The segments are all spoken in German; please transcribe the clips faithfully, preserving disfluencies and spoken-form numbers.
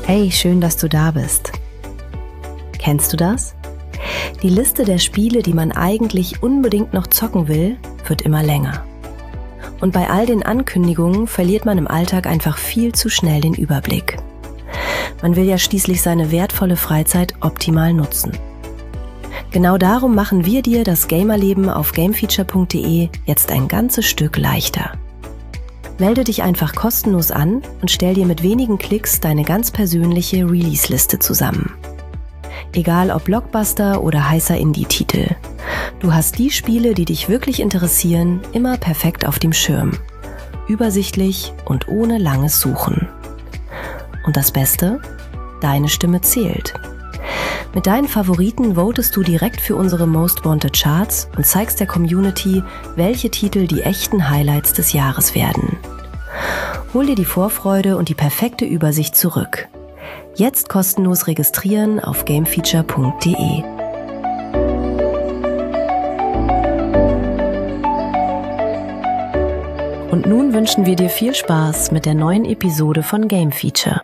Hey, schön, dass du da bist. Kennst du das? Die Liste der Spiele, die man eigentlich unbedingt noch zocken will, wird immer länger. Und bei all den Ankündigungen verliert man im Alltag einfach viel zu schnell den Überblick. Man will ja schließlich seine wertvolle Freizeit optimal nutzen. Genau darum machen wir dir das Gamerleben auf gamefeature punkt de jetzt ein ganzes Stück leichter. Melde dich einfach kostenlos an und stell dir mit wenigen Klicks deine ganz persönliche Release-Liste zusammen. Egal ob Blockbuster oder heißer Indie-Titel. Du hast die Spiele, die dich wirklich interessieren, immer perfekt auf dem Schirm. Übersichtlich und ohne langes Suchen. Und das Beste? Deine Stimme zählt. Mit deinen Favoriten votest du direkt für unsere Most Wanted Charts und zeigst der Community, welche Titel die echten Highlights des Jahres werden. Hol dir die Vorfreude und die perfekte Übersicht zurück. Jetzt kostenlos registrieren auf gamefeature punkt de. Und nun wünschen wir dir viel Spaß mit der neuen Episode von Game Feature.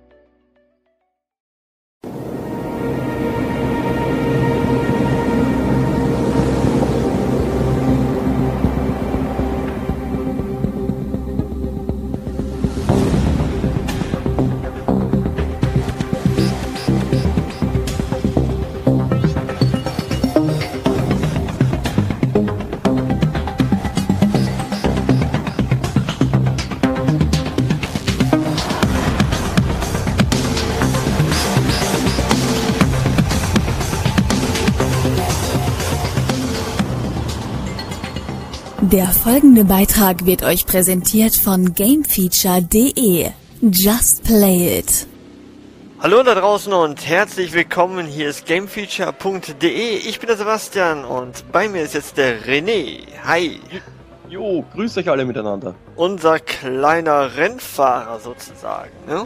Der folgende Beitrag wird euch präsentiert von gamefeature punkt de. Just play it. Hallo da draußen und herzlich willkommen. Hier ist gamefeature punkt de. Ich bin der Sebastian und bei mir ist jetzt der René. Hi. Jo, grüßt euch alle miteinander. Unser kleiner Rennfahrer sozusagen, ne?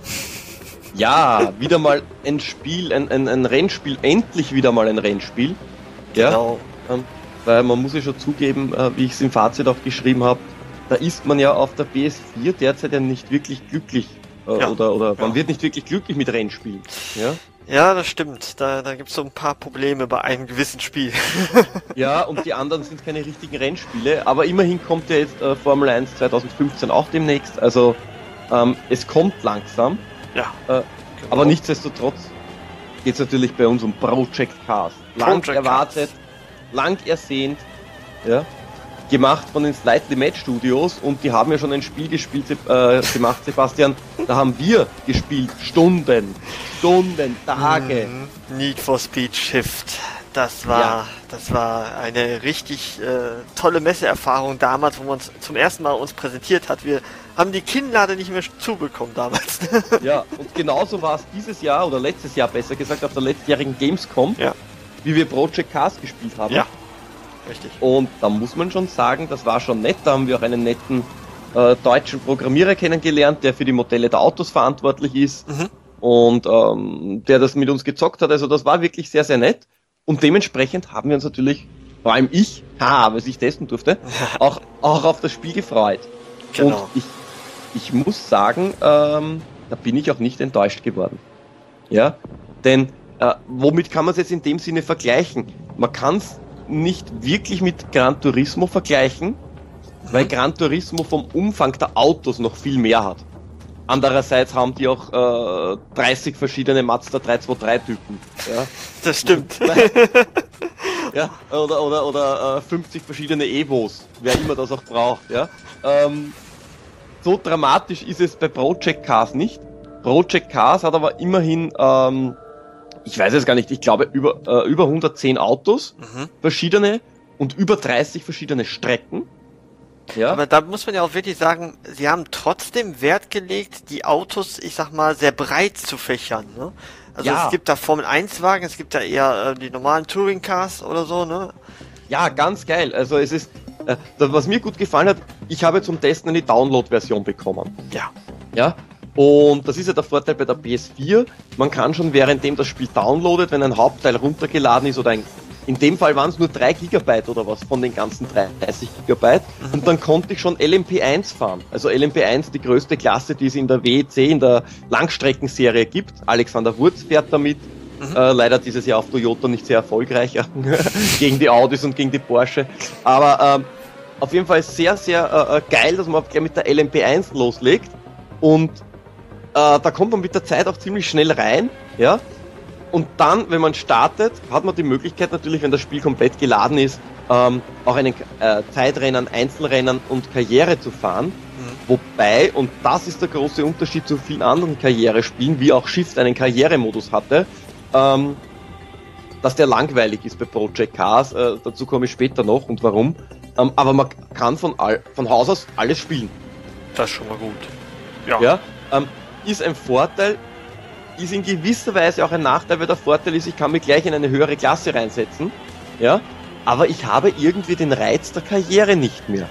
Ja, wieder mal ein Spiel, ein, ein, ein Rennspiel, endlich wieder mal ein Rennspiel. Ja, genau. Ähm, Weil man muss ja schon zugeben, wie ich es im Fazit auch geschrieben habe, da ist man ja auf der P S vier derzeit ja nicht wirklich glücklich. Äh, ja. Oder, oder man ja. wird nicht wirklich glücklich mit Rennspielen. Ja, ja das stimmt. Da, da gibt es so ein paar Probleme bei einem gewissen Spiel. Ja, und die anderen sind keine richtigen Rennspiele. Aber immerhin kommt ja jetzt äh, Formel eins zwanzig fünfzehn auch demnächst. Also ähm, es kommt langsam. Ja. Äh, genau. Aber nichtsdestotrotz geht es natürlich bei uns um Project Cars. Lang Project erwartet. Cars. Lang ersehnt, ja, gemacht von den Slightly Mad Studios, und die haben ja schon ein Spiel gespielt, äh, gemacht, Sebastian, da haben wir gespielt, Stunden, Stunden, Tage. Mm, Need for Speed Shift, das war, ja. das war eine richtig äh, tolle Messeerfahrung damals, wo man uns zum ersten Mal uns präsentiert hat. Wir haben die Kinnlade nicht mehr zubekommen damals. Ja, und genauso war es dieses Jahr, oder letztes Jahr besser gesagt, auf der letztjährigen Gamescom. Ja. Wie wir Project Cars gespielt haben. Ja, richtig. Und da muss man schon sagen, das war schon nett. Da haben wir auch einen netten äh, deutschen Programmierer kennengelernt, der für die Modelle der Autos verantwortlich ist. Mhm. Und ähm, der das mit uns gezockt hat. Also das war wirklich sehr, sehr nett. Und dementsprechend haben wir uns natürlich, vor allem ich, ha, weil ich testen durfte, auch, auch auf das Spiel gefreut. Genau. Und ich, ich muss sagen, ähm, da bin ich auch nicht enttäuscht geworden. Ja, denn Äh, womit kann man es jetzt in dem Sinne vergleichen? Man kann es nicht wirklich mit Gran Turismo vergleichen, mhm. weil Gran Turismo vom Umfang der Autos noch viel mehr hat. Andererseits haben die auch äh, dreißig verschiedene Mazda drei zwei drei Typen. Ja? Das stimmt. Ja, oder oder, oder äh, fünfzig verschiedene Evos, wer immer das auch braucht. Ja? Ähm, so dramatisch ist es bei Project Cars nicht. Project Cars hat aber immerhin ähm, ich weiß es gar nicht, ich glaube über, äh, über hundertzehn Autos, mhm. verschiedene, und über dreißig verschiedene Strecken. Ja. Aber da muss man ja auch wirklich sagen, sie haben trotzdem Wert gelegt, die Autos, ich sag mal, sehr breit zu fächern, ne? Also ja. Es gibt da Formel eins Wagen, es gibt da eher äh, die normalen Touring Cars oder so, ne? Ja, ganz geil. Also es ist, äh, das, was mir gut gefallen hat, ich habe zum Testen eine Download-Version bekommen. Ja. Ja. Und das ist ja der Vorteil bei der P S vier, man kann schon währenddem das Spiel downloadet, wenn ein Hauptteil runtergeladen ist oder ein in dem Fall waren es nur drei Gigabyte oder was von den ganzen dreißig Gigabyte. Mhm. Und dann konnte ich schon L M P eins fahren. Also L M P eins, die größte Klasse, die es in der W E C, in der Langstreckenserie gibt. Alexander Wurz fährt damit. Mhm. Äh, leider dieses Jahr auf Toyota nicht sehr erfolgreich gegen die Audis und gegen die Porsche. Aber ähm, auf jeden Fall sehr, sehr äh, geil, dass man gleich mit der L M P eins loslegt. Und äh, da kommt man mit der Zeit auch ziemlich schnell rein. Ja. Und dann, wenn man startet, hat man die Möglichkeit natürlich, wenn das Spiel komplett geladen ist, ähm, auch einen äh, Zeitrennen, Einzelrennen und Karriere zu fahren. Mhm. Wobei, und das ist der große Unterschied zu vielen anderen Karrierespielen, wie auch Shift einen Karrieremodus hatte, ähm, dass der langweilig ist bei Project Cars. Äh, dazu komme ich später noch und warum. Ähm, aber man kann von, all, von Haus aus alles spielen. Das ist schon mal gut. Ja. ja ähm, ist ein Vorteil. Ist in gewisser Weise auch ein Nachteil, weil der Vorteil ist, ich kann mich gleich in eine höhere Klasse reinsetzen, ja, aber ich habe irgendwie den Reiz der Karriere nicht mehr.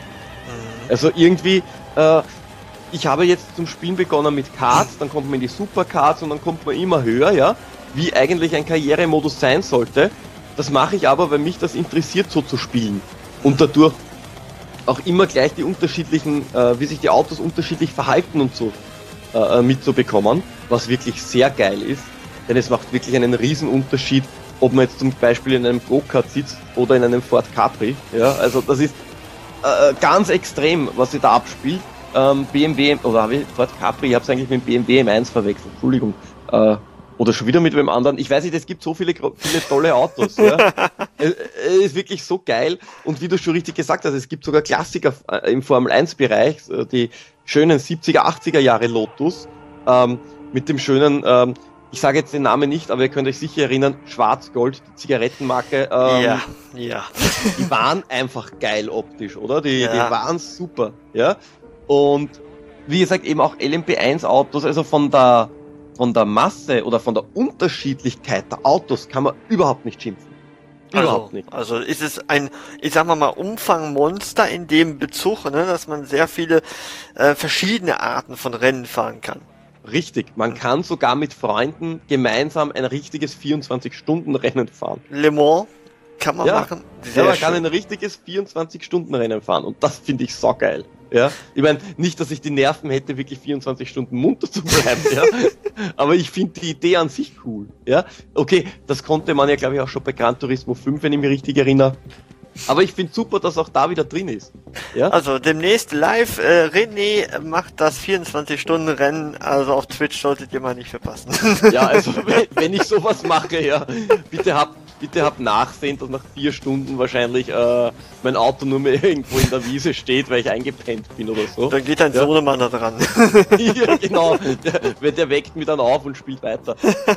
Mhm. Also irgendwie, äh, ich habe jetzt zum Spielen begonnen mit Karts, dann kommt man in die Superkarts und dann kommt man immer höher, ja, wie eigentlich ein Karrieremodus sein sollte. Das mache ich aber, weil mich das interessiert, so zu spielen und dadurch auch immer gleich die unterschiedlichen, äh, wie sich die Autos unterschiedlich verhalten und so äh, mitzubekommen, was wirklich sehr geil ist, denn es macht wirklich einen riesen Unterschied, ob man jetzt zum Beispiel in einem Go-Kart sitzt oder in einem Ford Capri, ja, also das ist äh, ganz extrem, was sich da abspielt. Ähm, B M W, oder habe ich Ford Capri, ich habe es eigentlich mit dem B M W M eins verwechselt, Entschuldigung, äh, oder schon wieder mit wem anderen, ich weiß nicht, es gibt so viele, viele tolle Autos, ja. Es ist wirklich so geil und wie du schon richtig gesagt hast, es gibt sogar Klassiker im Formel eins Bereich, die schönen siebziger, achtziger Jahre Lotus, ähm, mit dem schönen, ähm, ich sage jetzt den Namen nicht, aber ihr könnt euch sicher erinnern, Schwarz-Gold, die Zigarettenmarke. Ähm, ja, ja. Die waren einfach geil optisch, oder? Die, ja. die waren super, ja. Und wie gesagt, eben auch L M P eins Autos, also von der, von der Masse oder von der Unterschiedlichkeit der Autos kann man überhaupt nicht schimpfen. Überhaupt also, nicht. Also ist es ein, ich sag mal mal, Umfangmonster in dem Bezug, ne, dass man sehr viele äh, verschiedene Arten von Rennen fahren kann. Richtig, man kann sogar mit Freunden gemeinsam ein richtiges vierundzwanzig-Stunden-Rennen fahren. Le Mans kann man ja. machen. Sehr ja, man schön. Kann ein richtiges vierundzwanzig-Stunden-Rennen fahren und das finde ich saugeil. Ja, ich meine, nicht, dass ich die Nerven hätte, wirklich vierundzwanzig Stunden munter zu bleiben, ja, aber ich finde die Idee an sich cool, ja. Okay, das konnte man ja, glaube ich, auch schon bei Gran Turismo fünf, wenn ich mich richtig erinnere. Aber ich finde super, dass auch da wieder drin ist. Ja? Also demnächst live, äh, René macht das vierundzwanzig-Stunden-Rennen, also auf Twitch solltet ihr mal nicht verpassen. Ja, also wenn, wenn ich sowas mache, ja, bitte habt bitte hab Nachsehen, dass nach vier Stunden wahrscheinlich äh, mein Auto nur mehr irgendwo in der Wiese steht, weil ich eingepennt bin oder so. Dann geht ein ja. Sohnemann da dran. Ja, genau. Der, der weckt mich dann auf und spielt weiter.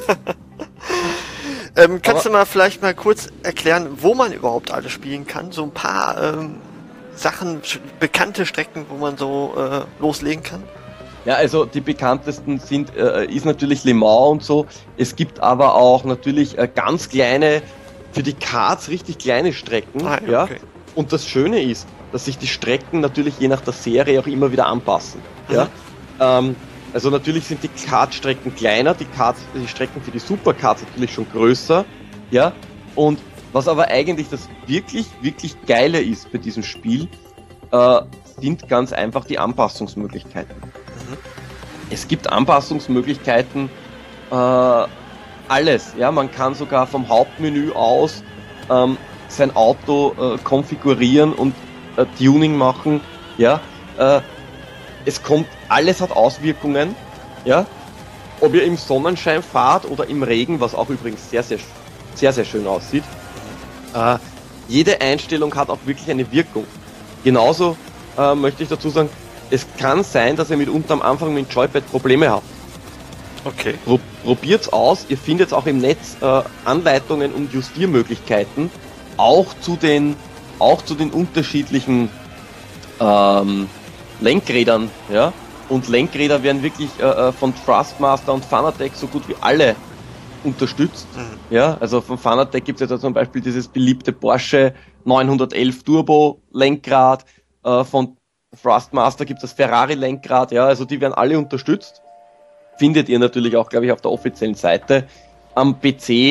Ähm, kannst Aber, du mal vielleicht mal kurz erklären, wo man überhaupt alles spielen kann? So ein paar ähm, Sachen, bekannte Strecken, wo man so äh, loslegen kann? Ja, also die bekanntesten sind, äh, ist natürlich Le Mans und so. Es gibt aber auch natürlich äh, ganz kleine, für die Karts richtig kleine Strecken. Ah, ja, ja. Okay. Und das Schöne ist, dass sich die Strecken natürlich je nach der Serie auch immer wieder anpassen. Mhm. Ja. Ähm, Also natürlich sind die Kartstrecken kleiner, die, Kart, die Strecken für die Superkarts natürlich schon größer, ja. Und was aber eigentlich das wirklich, wirklich Geile ist bei diesem Spiel, äh, sind ganz einfach die Anpassungsmöglichkeiten. Mhm. Es gibt Anpassungsmöglichkeiten, äh, alles, ja. Man kann sogar vom Hauptmenü aus ähm, sein Auto äh, konfigurieren und äh, Tuning machen, ja. Äh, Es kommt, alles hat Auswirkungen, ja, ob ihr im Sonnenschein fahrt oder im Regen, was auch übrigens sehr, sehr, sehr, sehr schön aussieht. Äh, jede Einstellung hat auch wirklich eine Wirkung. Genauso äh, möchte ich dazu sagen, es kann sein, dass ihr mitunter am Anfang mit dem Joypad Probleme habt. Okay. Pro probiert's aus, ihr findet auch im Netz äh, Anleitungen und Justiermöglichkeiten, auch zu den, auch zu den unterschiedlichen ähm, Lenkrädern, ja, und Lenkräder werden wirklich äh, von Thrustmaster und Fanatec so gut wie alle unterstützt, mhm. ja, also von Fanatec gibt es ja zum Beispiel dieses beliebte Porsche neunhundertelf Turbo Lenkrad, äh, von Thrustmaster gibt es das Ferrari Lenkrad, ja, also die werden alle unterstützt, findet ihr natürlich auch, glaube ich, auf der offiziellen Seite. Am P C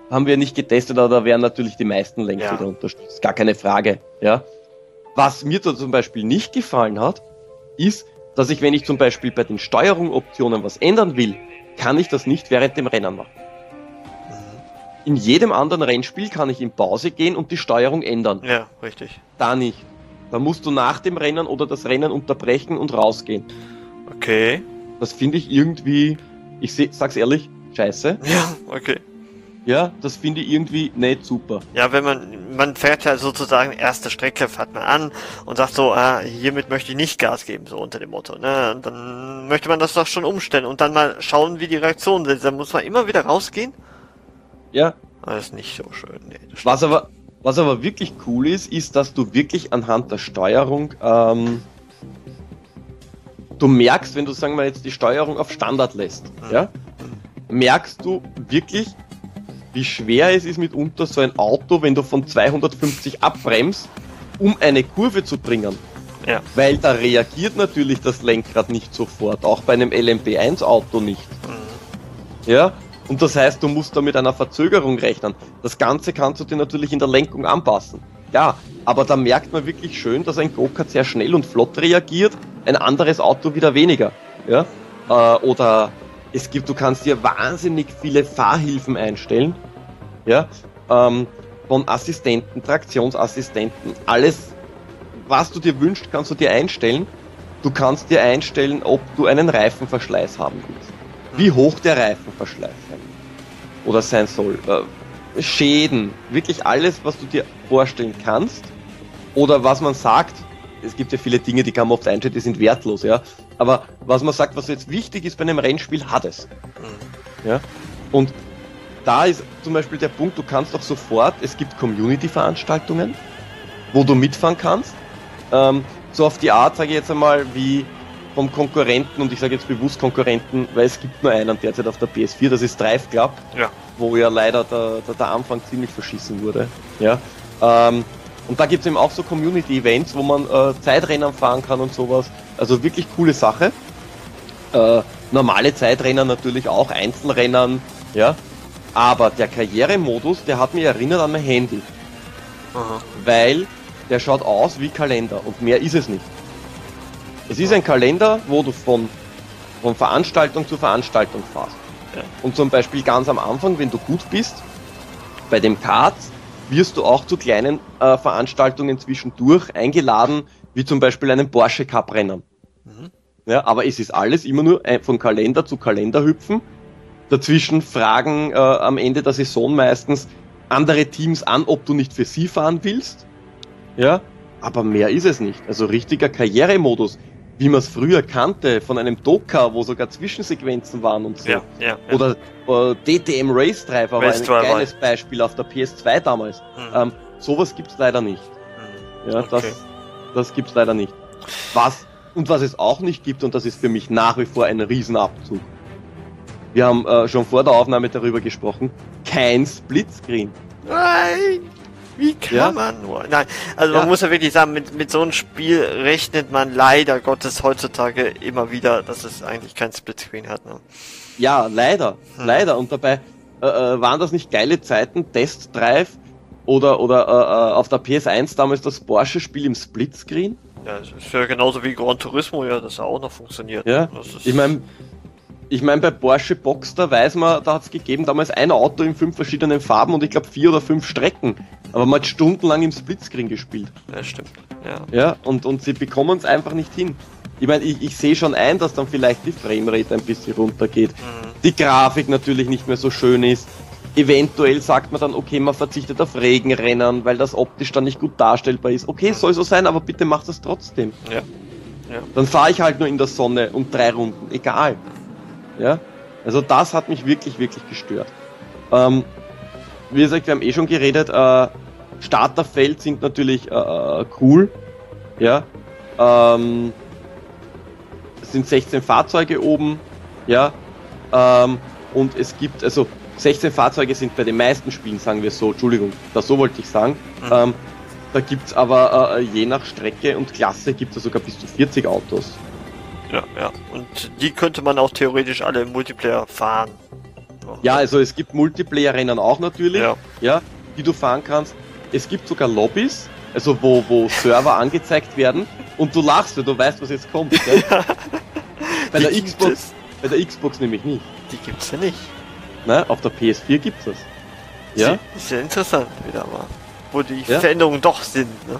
haben wir nicht getestet, aber da wären natürlich die meisten längst Ja. wieder unterstützt. Gar keine Frage. Ja. Was mir da zum Beispiel nicht gefallen hat, ist, dass ich, wenn ich zum Beispiel bei den Steuerungsoptionen was ändern will, kann ich das nicht während dem Rennen machen. In jedem anderen Rennspiel kann ich in Pause gehen und die Steuerung ändern. Ja, richtig. Da nicht. Da musst du nach dem Rennen oder das Rennen unterbrechen und rausgehen. Okay. Das finde ich irgendwie, ich seh, sag's ehrlich, scheiße. Ja, okay. Ja, das finde ich irgendwie nicht super. Ja, wenn man, man fährt ja sozusagen erste Strecke, fährt man an und sagt so, ah, hiermit möchte ich nicht Gas geben, so unter dem Motto, ne? Und dann möchte man das doch schon umstellen und dann mal schauen, wie die Reaktionen sind. Dann muss man immer wieder rausgehen. Ja. Das ist nicht so schön, nee. Das Was aber, was aber wirklich cool ist, ist, dass du wirklich anhand der Steuerung, ähm, du merkst, wenn du, sagen wir jetzt, die Steuerung auf Standard lässt, ja, merkst du wirklich, wie schwer es ist mitunter so ein Auto, wenn du von zweihundertfünfzig abbremst, um eine Kurve zu bringen. Ja. Weil da reagiert natürlich das Lenkrad nicht sofort, auch bei einem L M P eins Auto nicht. Mhm. Ja, und das heißt, du musst da mit einer Verzögerung rechnen. Das Ganze kannst du dir natürlich in der Lenkung anpassen. Ja, aber da merkt man wirklich schön, dass ein Go-Kart sehr schnell und flott reagiert, ein anderes Auto wieder weniger. Ja, äh, oder es gibt, du kannst dir wahnsinnig viele Fahrhilfen einstellen. Ja, ähm, von Assistenten, Traktionsassistenten, alles, was du dir wünschst, kannst du dir einstellen. Du kannst dir einstellen, ob du einen Reifenverschleiß haben willst. Wie hoch der Reifenverschleiß sein oder sein soll. Äh, Schäden, wirklich alles, was du dir vorstellen kannst. Oder was man sagt, es gibt ja viele Dinge, die kann man oft einstellen, die sind wertlos, ja. Aber was man sagt, was jetzt wichtig ist bei einem Rennspiel, hat es. Ja. Und da ist zum Beispiel der Punkt, du kannst auch sofort, es gibt Community-Veranstaltungen, wo du mitfahren kannst. Ähm, so auf die Art, sage ich jetzt einmal, wie vom Konkurrenten, und ich sage jetzt bewusst Konkurrenten, weil es gibt nur einen derzeit auf der P S vier, das ist Drive Club, Ja. wo ja leider der, der, der Anfang ziemlich verschissen wurde. Ja. Ähm, und da gibt es eben auch so Community-Events, wo man äh, Zeitrennen fahren kann und sowas. Also wirklich coole Sache. Äh, normale Zeitrennen natürlich auch, Einzelrennen, ja. Aber der Karrieremodus, der hat mich erinnert an mein Handy. Aha. Weil der schaut aus wie Kalender und mehr ist es nicht. Es ist ein Kalender, wo du von, von Veranstaltung zu Veranstaltung fährst. Ja. Und zum Beispiel ganz am Anfang, wenn du gut bist, bei dem Karts, wirst du auch zu kleinen äh, Veranstaltungen zwischendurch eingeladen, wie zum Beispiel einen Porsche Cup Rennen. Mhm. Ja, aber es ist alles immer nur ein, von Kalender zu Kalender hüpfen. Dazwischen fragen äh, am Ende der Saison meistens andere Teams an, ob du nicht für sie fahren willst. Ja, aber mehr ist es nicht. Also richtiger Karrieremodus, wie man es früher kannte, von einem Dokar, wo sogar Zwischensequenzen waren und so. Ja, ja, ja. Oder äh, D T M Race Driver war Race ein Driver. geiles Beispiel auf der P S zwei damals. Mhm. Ähm, sowas gibt's leider nicht. Mhm. Ja, Okay. das, das gibt's leider nicht. Was, und was es auch nicht gibt, und das ist für mich nach wie vor ein Riesenabzug. Wir haben äh, schon vor der Aufnahme darüber gesprochen, kein Splitscreen. Nein! Wie kann Ja. man nur? Nein, also man Ja. muss ja wirklich sagen, mit, mit so einem Spiel rechnet man leider Gottes heutzutage immer wieder, dass es eigentlich kein Splitscreen hat. Ne? Ja, leider, Hm. leider. Und dabei äh, äh, waren das nicht geile Zeiten, Test Drive oder, oder äh, äh, auf der P S eins damals das Porsche-Spiel im Splitscreen? Ja, es ist ja genauso wie Gran Turismo, ja, das ja auch noch funktioniert. Ja, Das ist, ich meine, ich mein, bei Porsche Boxster weiß man, da hat es gegeben damals ein Auto in fünf verschiedenen Farben und ich glaube vier oder fünf Strecken. Aber man hat stundenlang im Splitscreen gespielt. ja, stimmt. Ja. Ja, und, und sie bekommen es einfach nicht hin. Ich meine, ich, ich sehe schon ein, dass dann vielleicht die Framerate ein bisschen runtergeht. Mhm. Die Grafik natürlich nicht mehr so schön ist. Eventuell sagt man dann, okay, man verzichtet auf Regenrennen, weil das optisch dann nicht gut darstellbar ist. Okay, soll so sein, aber bitte macht das trotzdem. Ja. Ja. Dann fahre ich halt nur in der Sonne um drei Runden, egal. Ja, also das hat mich wirklich, wirklich gestört. Ähm, wie gesagt, wir haben eh schon geredet, äh, Starterfeld sind natürlich äh, cool, ja, ähm, es sind sechzehn Fahrzeuge oben, ja, ähm, und es gibt, also sechzehn Fahrzeuge sind bei den meisten Spielen, sagen wir so, Entschuldigung, das so wollte ich sagen, Mhm. ähm, da gibt's aber äh, je nach Strecke und Klasse gibt es sogar bis zu vierzig Autos. Ja, ja. Und die könnte man auch theoretisch alle im Multiplayer fahren. Ja, also es gibt Multiplayer-Rennen auch natürlich, ja. ja, die du fahren kannst. Es gibt sogar Lobbys, also wo, wo Server angezeigt werden und du lachst, weil du weißt, was jetzt kommt. Gell? Bei, der Xbox, bei der Xbox nämlich nicht. Die gibt's ja nicht. Nein, auf der P S vier gibt's das. Ja? Ist ja interessant wieder mal. Wo die ja? Veränderungen doch sind. Ne?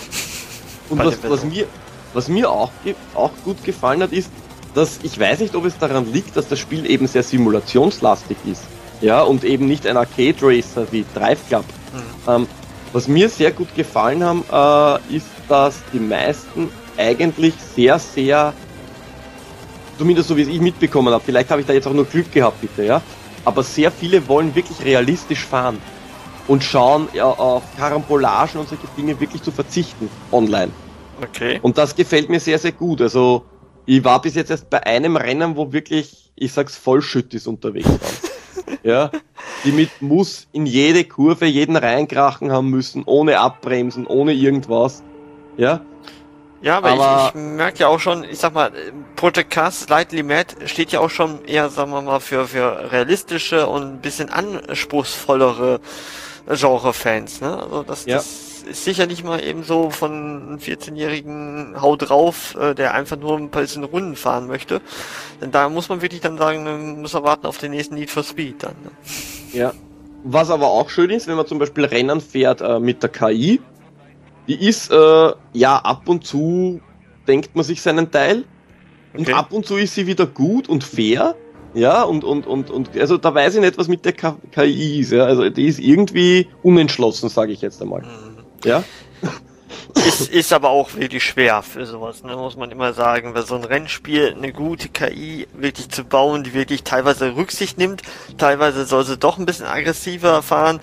Und was, was, mir, was mir auch, auch gut gefallen hat, ist, dass ich weiß nicht, ob es daran liegt, dass das Spiel eben sehr simulationslastig ist. Ja, und eben nicht ein Arcade Racer wie Drive Club. Mhm. Ähm, was mir sehr gut gefallen haben, äh, ist, dass die meisten eigentlich sehr, sehr, zumindest so wie es ich mitbekommen habe, vielleicht habe ich da jetzt auch nur Glück gehabt, bitte, ja, aber sehr viele wollen wirklich realistisch fahren und schauen ja, auf Karambolagen und solche Dinge wirklich zu verzichten online. Okay. Und das gefällt mir sehr, sehr gut. Also ich war bis jetzt erst bei einem Rennen, wo wirklich, ich sag's, Vollschüttis unterwegs waren. Ja, die mit Muss in jede Kurve jeden reinkrachen haben müssen, ohne abbremsen, ohne irgendwas. Ja. Ja, aber, aber ich, ich merke ja auch schon, ich sag mal, Project Cars Slightly Mad steht ja auch schon eher, sagen wir mal, für, für realistische und ein bisschen anspruchsvollere Genre-Fans, ne? Also das, ja. das ist sicher nicht mal eben so von einem vierzehnjährigen Hau drauf, äh, der einfach nur ein bisschen Runden fahren möchte. Denn da muss man wirklich dann sagen, man muss er warten auf den nächsten Need for Speed dann. Ne? Ja. Was aber auch schön ist, wenn man zum Beispiel Rennen fährt äh, mit der K I, die ist, äh, ja, ab und zu denkt man sich seinen Teil und okay. ab und zu ist sie wieder gut und fair. Ja, und, und, und, und, also da weiß ich nicht, was mit der K I ist, ja, also die ist irgendwie unentschlossen, sage ich jetzt einmal. Mhm. Ja? Ist, ist aber auch wirklich schwer für sowas, ne, muss man immer sagen, weil so ein Rennspiel eine gute K I wirklich zu bauen, die wirklich teilweise Rücksicht nimmt, teilweise soll sie doch ein bisschen aggressiver fahren,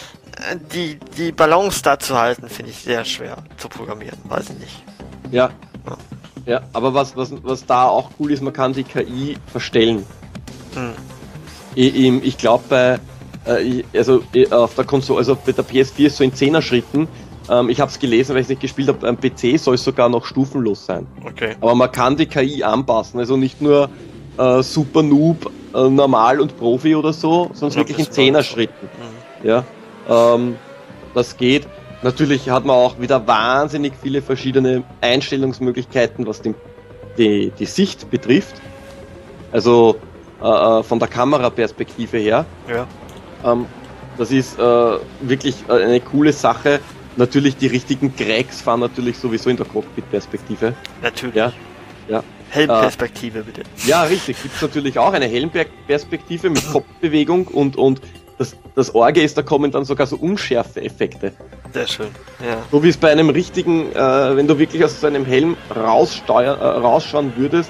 die, die Balance da zu halten, finde ich sehr schwer zu programmieren, weiß ich nicht. Ja. Ja, ja, aber was, was, was da auch cool ist, man kann die K I verstellen. Hm. Ich, ich glaube bei, äh, also auf der Konsole, also bei der P S vier ist so in zehner Schritten. Ähm, ich habe es gelesen, weil ich es nicht gespielt habe. Am P C soll es sogar noch stufenlos sein. Okay. Aber man kann die K I anpassen, also nicht nur äh, Super Noob, äh, Normal und Profi oder so, sondern ja, wirklich in zehner Schritten. Mhm. Ja, ähm, das geht. Natürlich hat man auch wieder wahnsinnig viele verschiedene Einstellungsmöglichkeiten, was den, die, die Sicht betrifft. Also äh, von der Kameraperspektive her. Ja. Ähm, das ist äh, wirklich eine coole Sache. Natürlich die richtigen Cracks fahren natürlich sowieso in der Cockpit-Perspektive. Natürlich. Ja. Ja. Helmperspektive, äh, bitte. Ja, richtig. Gibt es natürlich auch eine Helmperspektive mit Kopfbewegung und, und das, das Orge ist, da kommen dann sogar so Unschärfe-Effekte. Sehr schön, ja. So wie es bei einem richtigen, äh, wenn du wirklich aus so einem Helm raussteuern, äh, rausschauen würdest,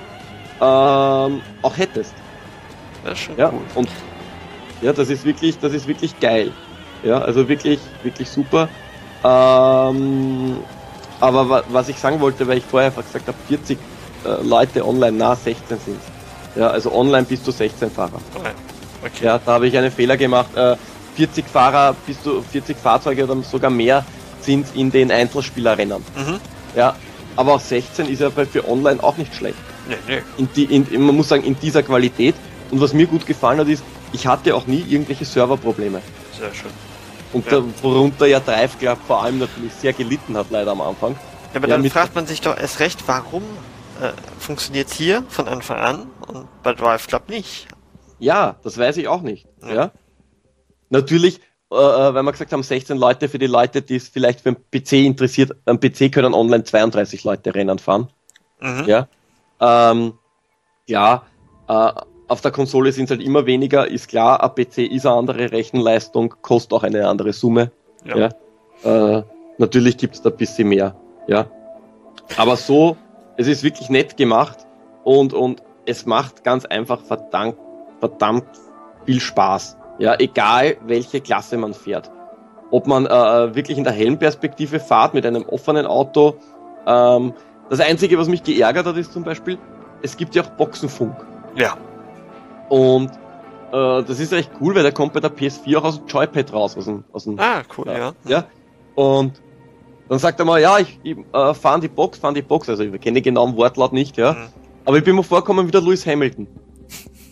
ähm, auch hättest. Das ist schon ja, cool. Und ja, das ist wirklich, das ist wirklich geil. Ja, also wirklich, wirklich super. Ähm, aber wa was ich sagen wollte, weil ich vorher gesagt habe, vierzig äh, Leute online, na sechzehn sind. Ja, also online bis zu sechzehn Fahrer. Okay. Okay. Ja, da habe ich einen Fehler gemacht. Äh, vierzig Fahrer, bis zu vierzig Fahrzeuge oder sogar mehr sind in den Einzelspielerrennen. Mhm. Ja, aber auch sechzehn ist ja für online auch nicht schlecht. Nee, nee. In die, in, man muss sagen, in dieser Qualität. Und was mir gut gefallen hat, ist, ich hatte auch nie irgendwelche Serverprobleme. Sehr schön. Und ja. Da, worunter ja Drive Club vor allem natürlich sehr gelitten hat, leider am Anfang. Ja, aber ja, dann fragt man sich doch erst recht, warum äh, funktioniert hier von Anfang an und bei Drive Club nicht? Ja, das weiß ich auch nicht. Ja. Ja. Natürlich, äh, weil wir gesagt haben, sechzehn Leute für die Leute, die es vielleicht für einen P C interessiert, am P C können online zweiunddreißig Leute Rennen fahren. Mhm. Ja, ähm, ja äh, auf der Konsole sind es halt immer weniger, ist klar, ein P C ist eine andere Rechenleistung, kostet auch eine andere Summe. Ja. Ja. Äh, natürlich gibt es da ein bisschen mehr. Ja. Aber so, es ist wirklich nett gemacht und, und es macht ganz einfach verdammt, verdammt viel Spaß. Ja, egal welche Klasse man fährt. Ob man äh, wirklich in der Helmperspektive fährt mit einem offenen Auto. Ähm, das Einzige, was mich geärgert hat, ist zum Beispiel, es gibt ja auch Boxenfunk. Ja. Und äh, das ist echt cool, weil der kommt bei der P S vier auch aus dem Joypad raus. Aus dem, aus dem, ah, cool, ja. ja. ja. Und dann sagt er mal, ja, ich, ich äh, fahre die Box, fahre die Box. Also ich kenne den genauen Wortlaut nicht, ja. Mhm. Aber ich bin mir vorgekommen wie der Lewis Hamilton.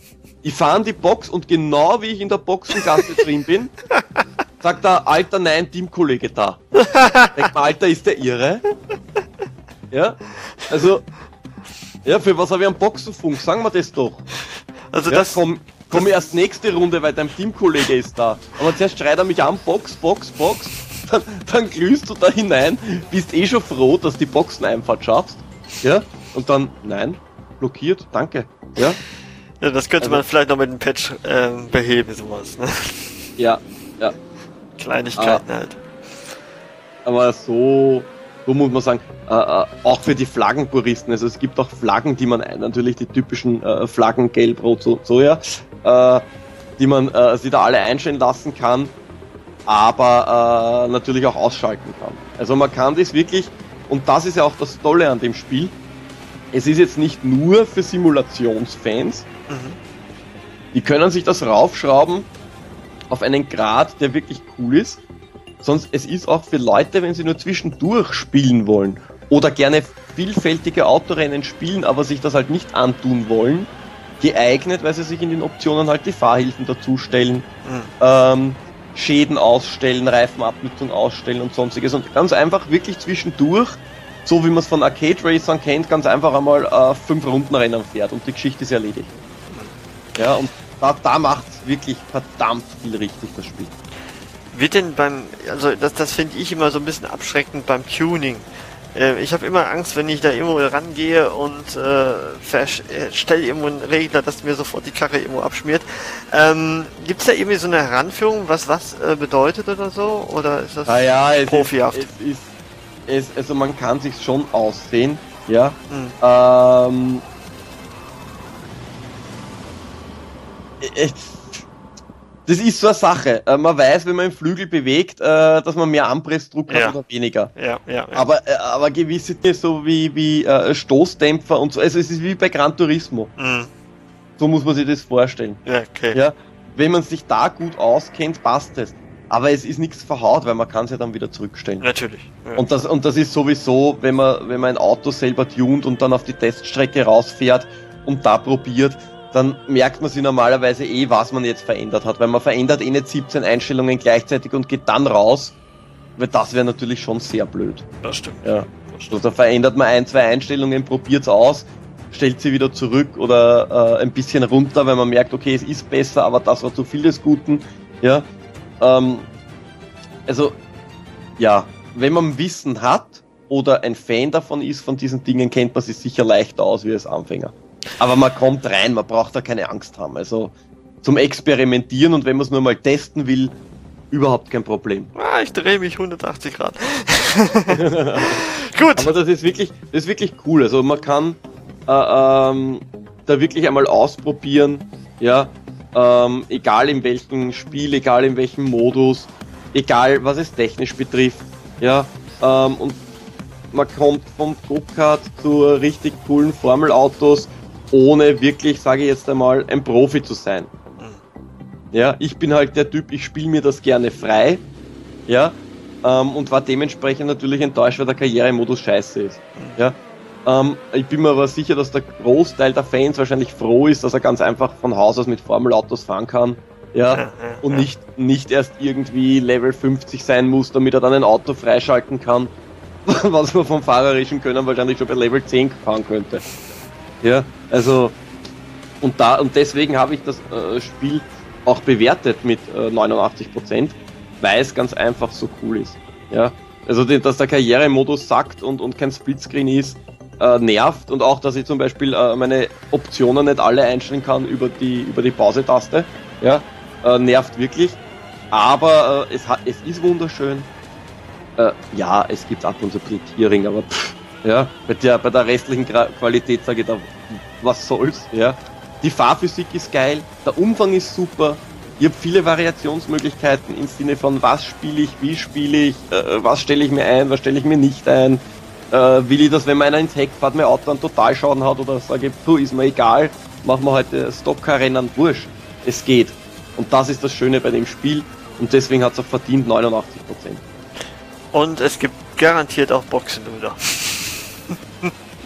Ich fahre in die Box und genau wie ich in der Boxengasse drin bin, sagt der Alter, nein, Teamkollege da. Denk mal, Alter, ist der irre? Ja, also, ja, für was habe ich einen Boxenfunk? Sagen wir das doch. Also ja, das... komm, komm erst nächste Runde, weil dein Teamkollege ist da. Aber zuerst schreit er mich an, Box, Box, Box. Dann, dann glühst du da hinein, bist eh schon froh, dass die Boxeneinfahrt schaffst. Ja, und dann, nein, blockiert, danke. Ja, ja das könnte also, man vielleicht noch mit dem Patch ähm, beheben, sowas. Ne? Ja, ja. Kleinigkeiten ah, halt. Aber so, so muss man sagen, äh, äh, auch für die Flaggenpuristen, also es gibt auch Flaggen, die man, natürlich die typischen äh, Flaggen, gelb, rot, so, so ja, äh, die man äh, sich da alle einstellen lassen kann, aber äh, natürlich auch ausschalten kann. Also man kann das wirklich, und das ist ja auch das Tolle an dem Spiel, es ist jetzt nicht nur für Simulationsfans, mhm. die können sich das raufschrauben auf einen Grad, der wirklich cool ist, sonst es ist auch für Leute, wenn sie nur zwischendurch spielen wollen oder gerne vielfältige Autorennen spielen, aber sich das halt nicht antun wollen, geeignet, weil sie sich in den Optionen halt die Fahrhilfen dazustellen, mhm. ähm, Schäden ausstellen, Reifenabnutzung ausstellen und sonstiges und ganz einfach wirklich zwischendurch, so wie man es von Arcade Racern kennt, ganz einfach einmal äh, fünf Rundenrennen fährt und die Geschichte ist erledigt. Ja, und da, da macht es wirklich verdammt viel richtig, das Spiel. Wird denn beim, also das, das finde ich immer so ein bisschen abschreckend beim Tuning. Äh, ich habe immer Angst, wenn ich da irgendwo rangehe und äh, stelle irgendwo einen Regler, dass mir sofort die Karre irgendwo abschmiert. Ähm, Gibt es da irgendwie so eine Heranführung, was was äh, bedeutet oder so? Oder ist das ah ja, es profihaft? Ist, es ist, es, also man kann sich schon aussehen, ja. Hm. Ähm, es, das ist so eine Sache. Man weiß, wenn man den Flügel bewegt, dass man mehr Anpressdruck hat ja. oder weniger. Ja, ja, ja. Aber, aber gewisse Dinge, so wie, wie Stoßdämpfer und so, also es ist wie bei Gran Turismo. Mhm. So muss man sich das vorstellen. Ja, okay. Ja, wenn man sich da gut auskennt, passt es. Aber es ist nichts verhaut, weil man kann es ja dann wieder zurückstellen. Natürlich. Ja. Und das, und das ist sowieso, wenn man, wenn man ein Auto selber tunt und dann auf die Teststrecke rausfährt und da probiert, dann merkt man sich normalerweise eh, was man jetzt verändert hat, weil man verändert eh nicht siebzehn Einstellungen gleichzeitig und geht dann raus, weil das wäre natürlich schon sehr blöd. Das stimmt. Ja. Das stimmt. Also da verändert man ein, zwei Einstellungen, probiert's aus, stellt sie wieder zurück oder äh, ein bisschen runter, weil man merkt, okay, es ist besser, aber das war zu viel des Guten. Ja. Ähm, also, ja, wenn man Wissen hat oder ein Fan davon ist, von diesen Dingen, kennt man sich sicher leichter aus wie als Anfänger. Aber man kommt rein, man braucht da keine Angst haben. Also zum Experimentieren und wenn man es nur mal testen will, überhaupt kein Problem. Ah, ich drehe mich hundertachtzig Grad. Gut. Aber das ist wirklich, das ist wirklich cool. Also man kann äh, ähm, da wirklich einmal ausprobieren, ja, ähm, egal in welchem Spiel, egal in welchem Modus, egal was es technisch betrifft, ja, ähm, und man kommt vom Go-Kart zu richtig coolen Formelautos, ohne wirklich, sage ich jetzt einmal, ein Profi zu sein. Ja, ich bin halt der Typ, ich spiele mir das gerne frei, ja, ähm, und war dementsprechend natürlich enttäuscht, weil der Karrieremodus scheiße ist. Ja, ähm, ich bin mir aber sicher, dass der Großteil der Fans wahrscheinlich froh ist, dass er ganz einfach von Haus aus mit Formelautos fahren kann, ja, und nicht, nicht erst irgendwie Level fünfzig sein muss, damit er dann ein Auto freischalten kann, was man vom fahrerischen Können wahrscheinlich schon bei Level zehn fahren könnte. Ja, also und da und deswegen habe ich das äh, Spiel auch bewertet mit äh, neunundachtzig Prozent, weil es ganz einfach so cool ist. Ja, also die, dass der Karrieremodus sackt und, und kein Splitscreen ist, äh, nervt und auch, dass ich zum Beispiel äh, meine Optionen nicht alle einstellen kann über die über die Pause-Taste. Ja, äh, nervt wirklich. Aber äh, es hat es ist wunderschön. Äh, ja, es gibt ab und zu Tearing, aber pff, ja, bei der, bei der restlichen Gra- Qualität sage ich da, was soll's, ja. Die Fahrphysik ist geil, der Umfang ist super, ich habe viele Variationsmöglichkeiten im Sinne von was spiele ich, wie spiele ich, äh, was stelle ich mir ein, was stelle ich mir nicht ein, äh, will ich das, wenn einer ins Heck fährt, mein Auto einen Totalschaden hat oder sage ich, puh, ist mir egal, machen wir heute Stockcar-Rennen, wurscht, es geht. Und das ist das Schöne bei dem Spiel und deswegen hat es auch verdient neunundachtzig Prozent. Und es gibt garantiert auch Boxenluder.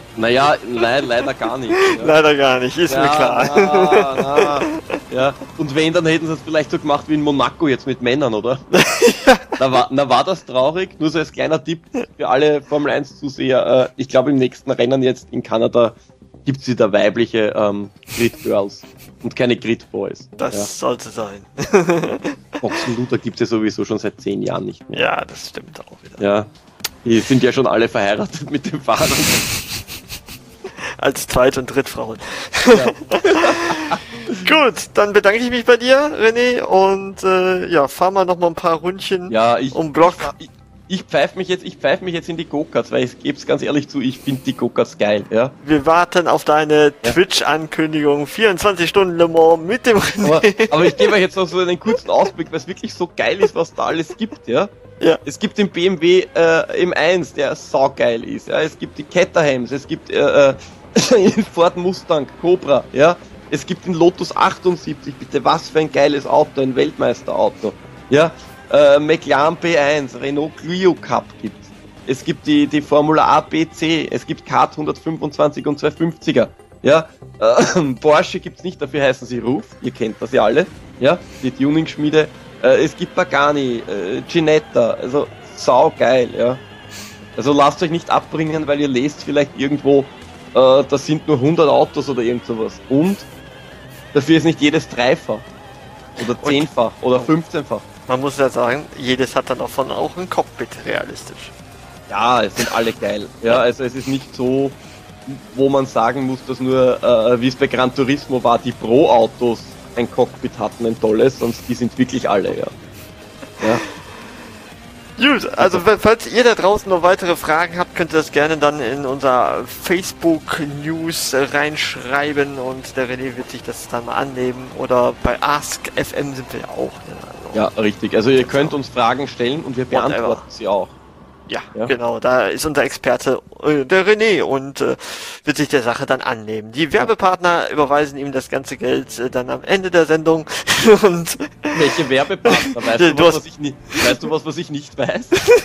Naja, le leider gar nicht. Ja. Leider gar nicht, ist ja, mir klar. Na, na, ja. Und wenn, dann hätten sie es vielleicht so gemacht wie in Monaco jetzt mit Männern, oder? na, war, na war das traurig? Nur so als kleiner Tipp für alle Formel eins Zuseher. Äh, ich glaube, im nächsten Rennen jetzt in Kanada gibt es wieder weibliche ähm, Grid Girls und keine Grid Boys. Das ja. sollte sein. Boxenluder gibt es ja sowieso schon seit zehn Jahren nicht mehr. Ja, das stimmt auch wieder. Ja, die sind ja schon alle verheiratet mit dem Fahrer. Als Zweit- und Drittfrauen. Ja. Gut, dann bedanke ich mich bei dir, René, und äh, ja, fahr mal noch mal ein paar Rundchen Ja, ich, um Block. Ich, ich pfeife mich jetzt, ich pfeife mich jetzt in die Go-Karts, weil ich gebe es ganz ehrlich zu, ich finde die Go-Karts geil, ja. Wir warten auf deine Ja. Twitch-Ankündigung, vierundzwanzig Stunden Le Mans mit dem René. Aber, aber ich gebe euch jetzt noch so einen kurzen Ausblick, weil es wirklich so geil ist, was da alles gibt, ja. Ja. Es gibt den B M W äh, M eins, der saugeil ist, ja. Es gibt die Caterhams, es gibt äh, äh, den Ford Mustang Cobra, ja. Es gibt den Lotus achtundsiebzig, bitte, was für ein geiles Auto, ein Weltmeisterauto, ja. Äh, McLaren B eins, Renault Clio Cup gibt's. Es gibt die, die Formula A B C, es gibt Kart hundertfünfundzwanzig und zweihundertfünfziger, ja. Äh, Porsche gibt's nicht, dafür heißen sie Ruf, ihr kennt das ja alle, ja. Die Tuning-Schmiede. Äh, es gibt Pagani, äh, Ginetta, also saugeil, ja. Also lasst euch nicht abbringen, weil ihr lest vielleicht irgendwo, äh, das sind nur hundert Autos oder irgend sowas. Und dafür ist nicht jedes dreifach oder zehnfach oder fünfzehnfach. Man muss ja sagen, jedes hat dann davon auch ein Cockpit, realistisch. Ja, es sind alle geil. Ja, also es ist nicht so, wo man sagen muss, dass nur, äh, wie es bei Gran Turismo war, die Pro-Autos ein Cockpit hatten, ein tolles, sonst die sind wirklich alle, ja. Ja. Gut, also falls ihr da draußen noch weitere Fragen habt, könnt ihr das gerne dann in unser Facebook News reinschreiben und der René wird sich das dann mal annehmen. Oder bei Ask F M sind wir ja auch. Ne? Also Ja, richtig. Also ihr könnt uns Fragen stellen und wir Whatever. beantworten sie auch. Ja, Ja. genau, da ist unser Experte, äh, der René, und äh, wird sich der Sache dann annehmen. Die Werbepartner überweisen ihm das ganze Geld äh, dann am Ende der Sendung. Und Welche Werbepartner? Weißt Du du, was, hast- was ich nicht, weißt du was, was ich nicht weiß?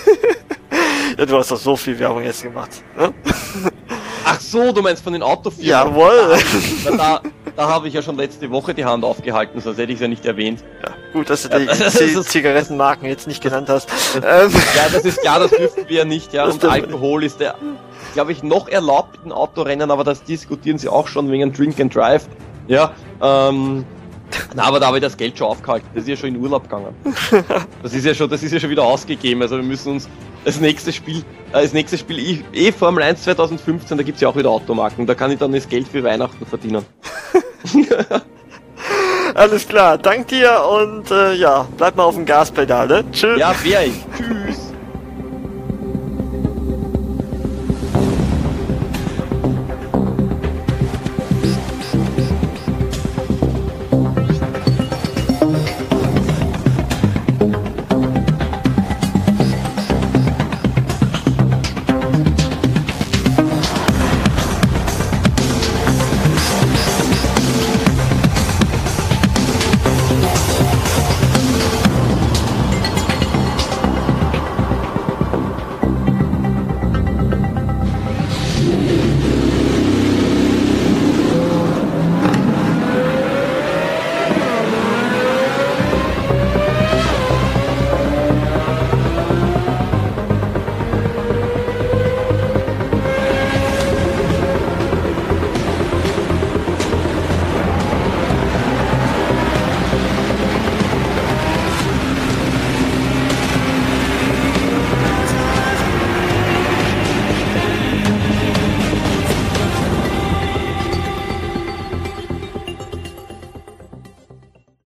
ja, du hast doch so viel Werbung jetzt gemacht. Ne? Ach so, du meinst von den Autofirmen? Jawohl. Da, da, da habe ich ja schon letzte Woche die Hand aufgehalten, sonst hätte ich es ja nicht erwähnt. Ja, gut, dass du die Ja, das Z- ist- Zigarettenmarken jetzt nicht genannt hast. Ähm, Ja, das ist klar, das dürfen wir ja nicht, ja. Das Und dürfen wir Alkohol ist der, glaube ich, noch erlaubt mit den Autorennen, aber das diskutieren sie auch schon wegen Drink and Drive. Ja, ähm, na, aber da habe ich das Geld schon aufgehalten. Das ist ja schon in Urlaub gegangen. Das ist ja schon, das ist ja schon wieder ausgegeben. Also wir müssen uns das nächste Spiel, äh, das nächste Spiel eh, eh Formel eins zweitausendfünfzehn, da gibt's ja auch wieder Automarken. Da kann ich dann das Geld für Weihnachten verdienen. alles klar, dank dir und äh, ja, bleib mal auf dem Gaspedal, ne? Tschüss. Ja, wär ich. Tschüss.